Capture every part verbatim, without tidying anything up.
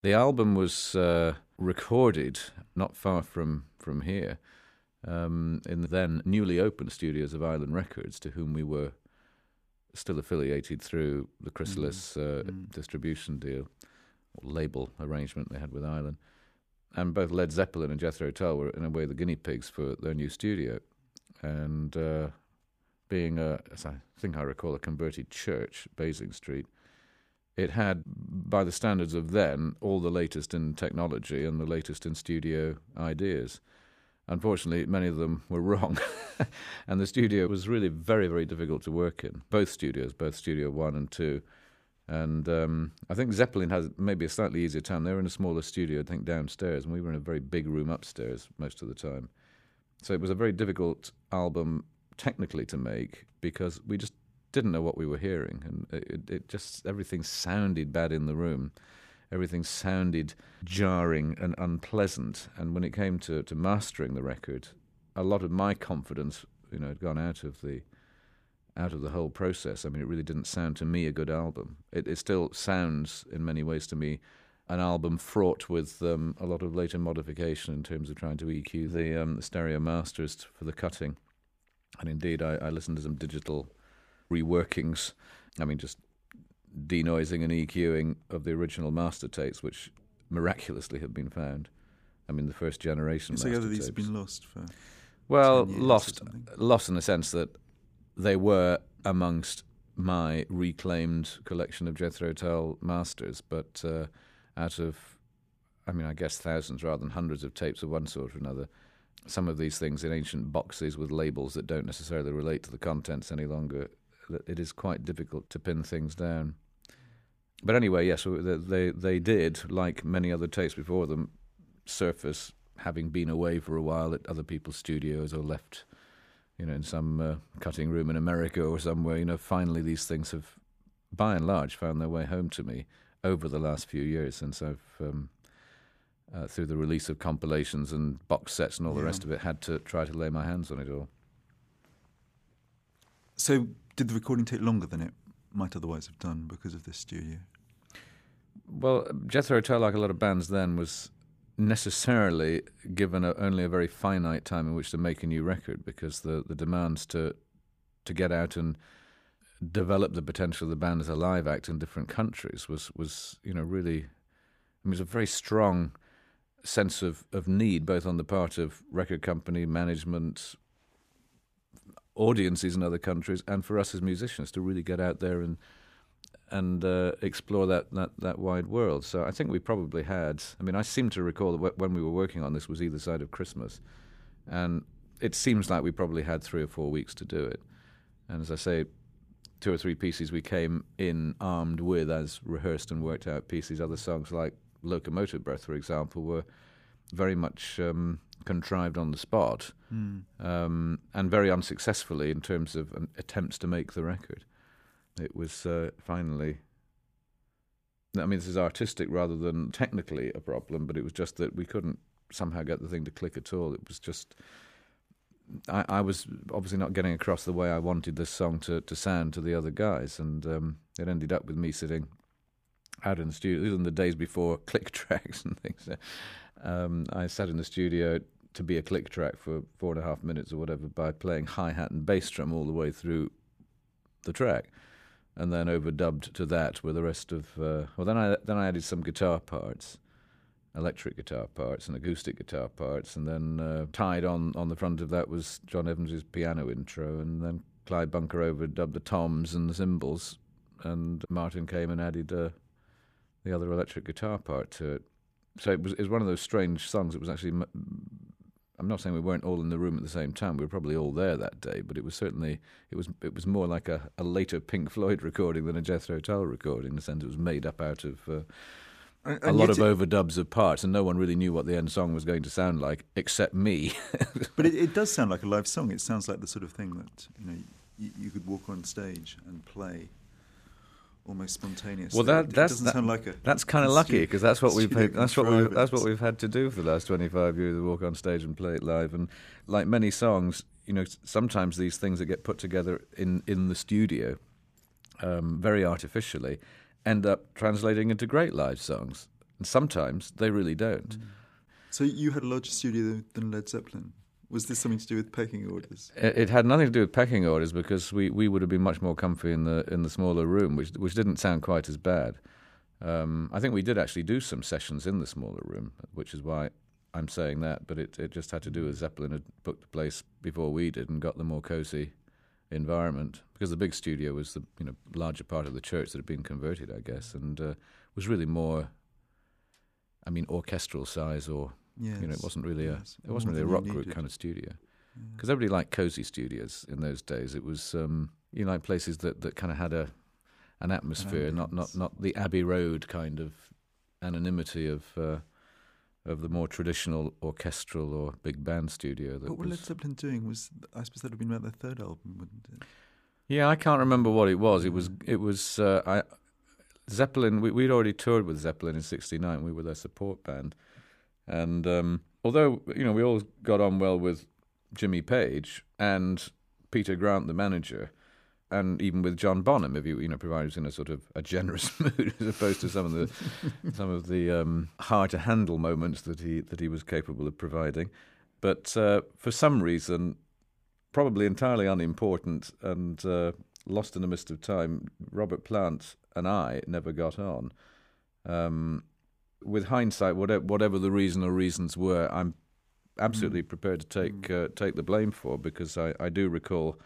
The album was uh, recorded not far from, from here, um, in the then newly opened studios of Island Records, to whom we were still affiliated through the Chrysalis uh, mm. distribution deal, or label arrangement they had with Island. And both Led Zeppelin and Jethro Tull were, in a way, the guinea pigs for their new studio. And uh, being, a, as I think I recall, a converted church, Basing Street, it had, by the standards of then, all the latest in technology and the latest in studio ideas. Unfortunately, many of them were wrong. And the studio was really very, very difficult to work in. Both studios, both Studio One and Two. And um, I think Zeppelin has maybe a slightly easier time. They were in a smaller studio, I think, downstairs, and we were in a very big room upstairs most of the time. So it was a very difficult album technically to make because we just didn't know what we were hearing. And it, it just, everything sounded bad in the room. Everything sounded jarring and unpleasant. And when it came to, to mastering the record, a lot of my confidence, you know, had gone out of the out of the whole process. I mean, it really didn't sound to me a good album. It, it still sounds, in many ways, to me, an album fraught with um, a lot of later modification in terms of trying to E Q the, um, the stereo masters for the cutting. And indeed, I, I listened to some digital reworkings. I mean, just denoising and EQing of the original master tapes, which miraculously have been found. I mean, the first generation so master these tapes. have been lost for well, ten years lost, or something? lost in the sense that they were amongst my reclaimed collection of Jethro Tull masters, but uh, out of, I mean, I guess thousands rather than hundreds of tapes of one sort or another, some of these things in ancient boxes with labels that don't necessarily relate to the contents any longer, it is quite difficult to pin things down. But anyway, yes, they they did, like many other tapes before them, surface having been away for a while at other people's studios or left, you know, in some uh, cutting room in America or somewhere. You know, finally these things have, by and large, found their way home to me over the last few years since I've, um, uh, through the release of compilations and box sets and all yeah. the rest of it, had to try to lay my hands on it all. So did the recording take longer than it might otherwise have done because of this studio? Well, Jethro Tull, like a lot of bands then, was necessarily given a, only a very finite time in which to make a new record, because the, the demands to to get out and develop the potential of the band as a live act in different countries was, was you know, really, I mean, it was a very strong sense of, of need, both on the part of record company, management, audiences in other countries, and for us as musicians to really get out there and and uh, explore that, that, that wide world. So I think we probably had, I mean, I seem to recall that w- when we were working on this was either side of Christmas, and it seems like we probably had three or four weeks to do it. And as I say, two or three pieces we came in armed with as rehearsed and worked out pieces. Other songs like Locomotive Breath, for example, were very much um, contrived on the spot, mm. um, and very unsuccessfully in terms of um, attempts to make the record. It was uh, finally, I mean, this is artistic rather than technically a problem, but it was just that we couldn't somehow get the thing to click at all. It was just, I, I was obviously not getting across the way I wanted this song to, to sound to the other guys, and um, it ended up with me sitting out in the studio. These were in the days before click tracks and things. Um, I sat in the studio to be a click track for four and a half minutes or whatever by playing hi-hat and bass drum all the way through the track, and then overdubbed to that with the rest of. Uh, well, then I then I added some guitar parts, electric guitar parts and acoustic guitar parts, and then uh, tied on on the front of that was John Evans' piano intro, and then Clyde Bunker overdubbed the toms and the cymbals, and Martin came and added uh, the other electric guitar part to it. So it was it was one of those strange songs. It was actually. I'm not saying we weren't all in the room at the same time. We were probably all there that day, but it was certainly it was it was more like a, a later Pink Floyd recording than a Jethro Tull recording. In the sense it was made up out of uh, and, and a lot of it, overdubs of parts, and no one really knew what the end song was going to sound like except me. But it, it does sound like a live song. It sounds like the sort of thing that you know you, you could walk on stage and play. Almost spontaneously. Well, that it that's doesn't that, sound like a. That's kind of lucky because that's what we've had, that's what we that's what we we've had to do for the last twenty-five years: walk on stage and play it live. And like many songs, you know, sometimes these things that get put together in, in the studio, um, very artificially, end up translating into great live songs. And sometimes they really don't. Mm. So you had a larger studio than Led Zeppelin. Was this something to do with pecking orders? It, it had nothing to do with pecking orders because we, we would have been much more comfy in the in the smaller room, which which didn't sound quite as bad. Um, I think we did actually do some sessions in the smaller room, which is why I'm saying that. But it, it just had to do with Zeppelin had booked the place before we did and got the more cosy environment, because the big studio was the you know larger part of the church that had been converted, I guess, and uh, was really more, I mean, orchestral size, or yes. you know, it wasn't really yes. a it wasn't More really a than rock you group needed. kind of studio, because Yeah. everybody liked cozy studios in those days. It was um, you like places that, that kind of had a an atmosphere, not not ambience. not the Abbey Road kind of anonymity of uh, of the more traditional orchestral or big band studio. That What were was, Led Zeppelin doing? Was I suppose that would have been about their third album, wouldn't it? Yeah, I can't remember what it was. It was Mm. it was uh, I, Zeppelin. We, we'd already toured with Zeppelin in sixty-nine. We were their support band, and um, although you know we all got on well with Jimmy Page and Peter Grant, the manager, and even with John Bonham, if you you know provided he was in a sort of a generous mood as opposed to some of the some of the um, hard to handle moments that he that he was capable of providing, but uh, for some reason, probably entirely unimportant and uh, lost in the mist of time, Robert Plant and I never got on. Um, with hindsight, whatever, whatever the reason or reasons were, I'm absolutely Mm. prepared to take Mm. uh, take the blame for, because I, I do recall,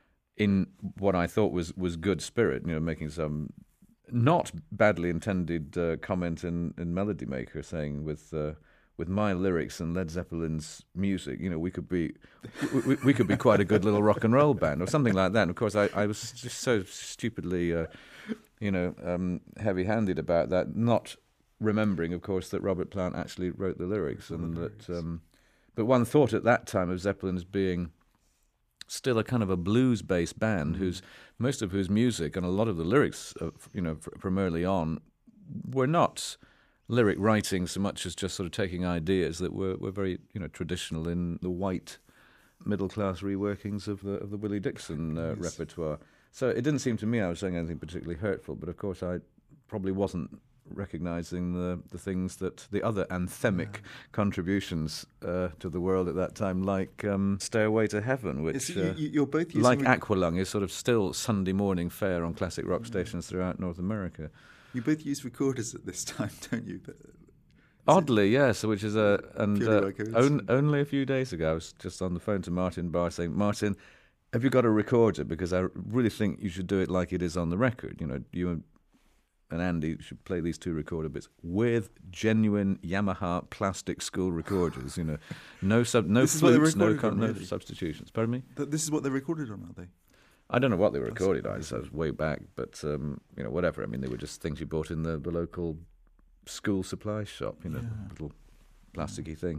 in what I thought was, was good spirit, you know, making some not badly intended uh, comment in, in Melody Maker, saying with uh, with my lyrics and Led Zeppelin's music, you know, we could be we, we, we could be quite a good little rock and roll band or something like that. And of course, I, I was just so stupidly, uh, you know, um, heavy-handed about that, not remembering, of course, that Robert Plant actually wrote the lyrics, Wrote the and lyrics. that. Um, but one thought at that time of Zeppelin as being still a kind of a blues-based band, Mm. whose most of whose music and a lot of the lyrics, uh, you know, fr- from early on, were not lyric writing so much as just sort of taking ideas that were, were very, you know, traditional in the white middle-class reworkings of the of the Willie Dixon uh, Yes. repertoire. So it didn't seem to me I was saying anything particularly hurtful, but of course I probably wasn't recognising the, the things that the other anthemic Yeah. contributions uh, to the world at that time, like um, Stairway to Heaven, which, It's- you, uh, you- you're both using like rec- Aqualung, is sort of still Sunday morning fare on classic rock Yeah. stations throughout North America. you both use recorders at this time, don't you? But, Oddly, yes, which is a and Purely uh, by coincidence. on, only a few days ago, I was just on the phone to Martin Barr saying, "Martin, have you got a recorder? Because I really think you should do it like it is on the record. You know, you and, and Andy should play these two recorder bits with genuine Yamaha plastic school recorders. You know, no sub, no This is what they flutes, no recorded con- on, no really? substitutions. Pardon me." th- this is what they're recorded on, are they? I don't know what they were That's recorded on. amazing. So it was way back, but um, you know, whatever. I mean, they were just things you bought in the, the local school supply shop. You know, Yeah. little plasticky thing.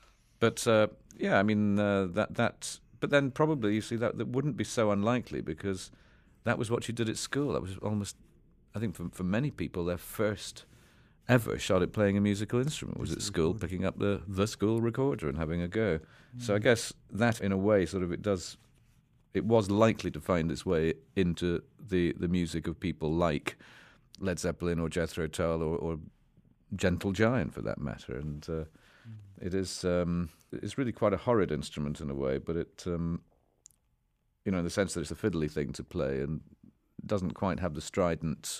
But uh, yeah, I mean uh, that that. But then probably you see that that wouldn't be so unlikely, because that was what you did at school. That was almost, I think, for for many people, their first ever shot at playing a musical instrument was Was at the school, recorder. picking up the the school recorder and having a go. So I Mm. guess that, in a way, sort of it does. It was likely to find its way into the, the music of people like Led Zeppelin or Jethro Tull or, or Gentle Giant, for that matter. And uh, it is um, it's really quite a horrid instrument in a way, but it um, you know, in the sense that it's a fiddly thing to play and doesn't quite have the strident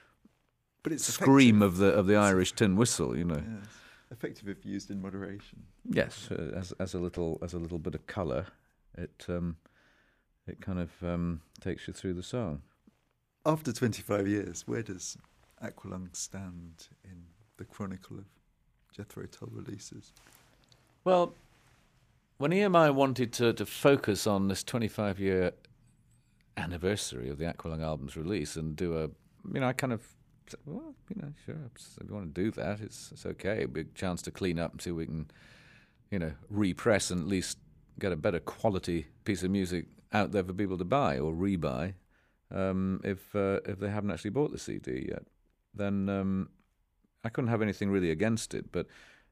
But it's scream effective. of the of the Irish tin whistle, you know. Yes. Effective if used in moderation. Yes, uh, as as a little as a little bit of colour, it um, it kind of um, takes you through the song. After twenty-five years, where does Aqualung stand in the chronicle of Jethro Tull releases? Well, when E M I wanted to, to focus on this twenty-five-year anniversary of the Aqualung album's release and do a, you know, I kind of said, well, you know, sure, if you want to do that, it's it's okay. Big chance to clean up and see if we can, you know, repress and at least get a better quality piece of music out there for people to buy or rebuy, um, if uh, if they haven't actually bought the C D yet. Then um, I couldn't have anything really against it, but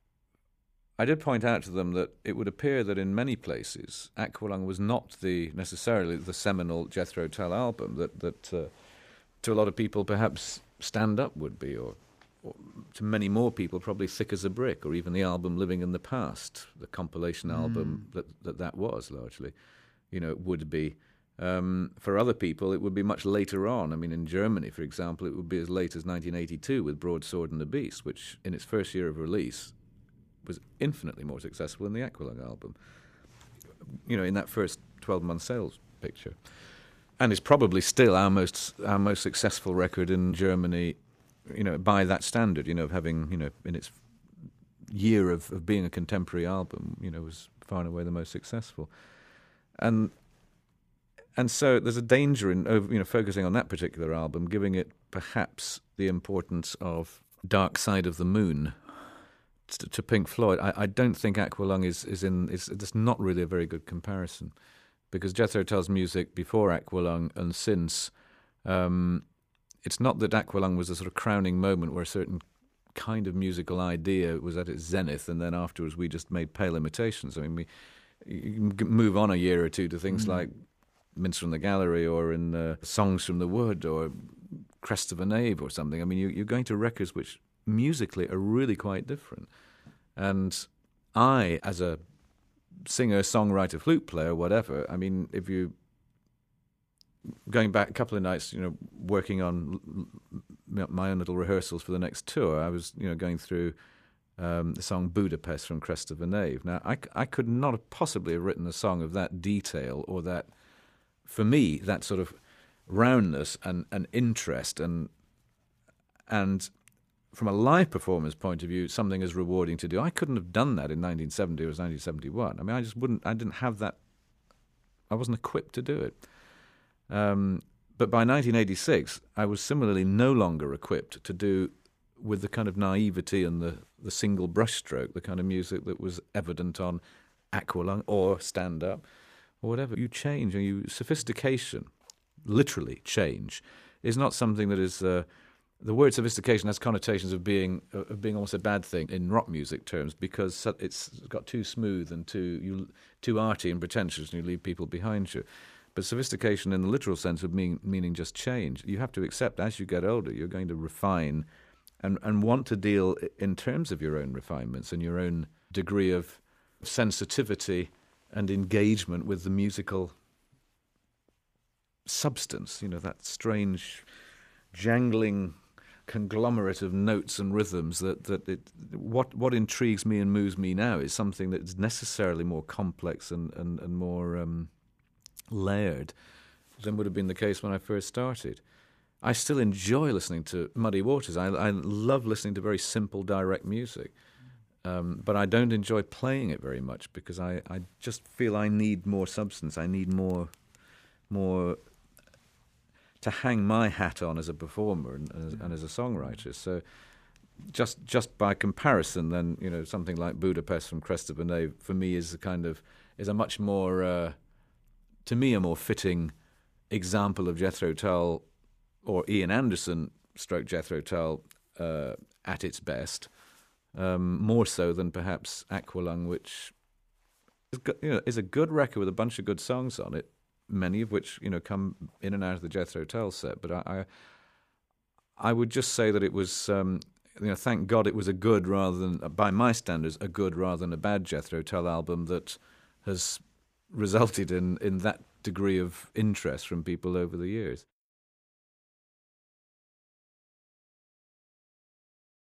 I did point out to them that it would appear that in many places Aqualung was not the necessarily the seminal Jethro Tull album that that uh, to a lot of people perhaps Stand Up would be, or to many more people, probably Thick as a Brick, or even the album Living in the Past, the compilation mm. album that, that that was largely, you know, would be. Um, for other people, it would be much later on. I mean, in Germany, for example, it would be as late as nineteen eighty-two with Broadsword and the Beast, which in its first year of release was infinitely more successful than the Aqualung album, you know, in that first twelve-month sales picture. And it's probably still our most our most successful record in Germany, you know, by that standard, you know, of having, you know, in its year of, of being a contemporary album, you know, was far and away the most successful. And and so there's a danger in, you know, focusing on that particular album, giving it perhaps the importance of Dark Side of the Moon to, to Pink Floyd. I, I don't think Aqualung is, is in, is it's not really a very good comparison, because Jethro Tull's music before Aqualung and since, um, it's not that Aqualung was a sort of crowning moment where a certain kind of musical idea was at its zenith, and then afterwards we just made pale imitations. I mean, we you can move on a year or two to things mm. like Minster in the Gallery, or in uh, Songs from the Wood, or Crest of a Knave or something. I mean, you, you're going to records which musically are really quite different. And I, as a singer, songwriter, flute player, whatever, I mean, if you going back a couple of nights, you know, working on my own little rehearsals for the next tour, I was, you know, going through um, the song Budapest from Crest of a Knave. Now, I, I could not have possibly have written a song of that detail, or that, for me, that sort of roundness and, and interest, and and from a live performance point of view, something as rewarding to do. I couldn't have done that in nineteen seventy or nineteen seventy-one. I mean, I just wouldn't, I didn't have that, I wasn't equipped to do it. Um, but by nineteen eighty-six, I was similarly no longer equipped to do with the kind of naivety and the, the single brushstroke, the kind of music that was evident on Aqualung or Stand Up or whatever. You change, and you sophistication, literally change, is not something that is. Uh, the word sophistication has connotations of being of being almost a bad thing in rock music terms, because it's got too smooth and too you, too arty and pretentious, and you leave people behind you. But sophistication in the literal sense of mean, meaning just change. You have to accept as you get older, you're going to refine and, and want to deal in terms of your own refinements and your own degree of sensitivity and engagement with the musical substance, you know, that strange jangling conglomerate of notes and rhythms that, that it, what what intrigues me and moves me now is something that's necessarily more complex and, and, and more um, layered than would have been the case when I first started. I still enjoy listening to Muddy Waters. I, I love listening to very simple, direct music. Um, but I don't enjoy playing it very much, because I, I just feel I need more substance. I need more more to hang my hat on as a performer and, and, as, and as a songwriter. So just just by comparison, then, you know, something like Budapest from Crest of a Knave for me is a kind of is a much more uh, to me a more fitting example of Jethro Tull or Ian Anderson stroke Jethro Tull uh, at its best. Um, more so than perhaps Aqualung, which is, go- you know, is a good record with a bunch of good songs on it, many of which, you know, come in and out of the Jethro Tull set. But I, I, I would just say that it was, um, you know, thank God it was a good rather than, by my standards, a good rather than a bad Jethro Tull album that has resulted in, in that degree of interest from people over the years.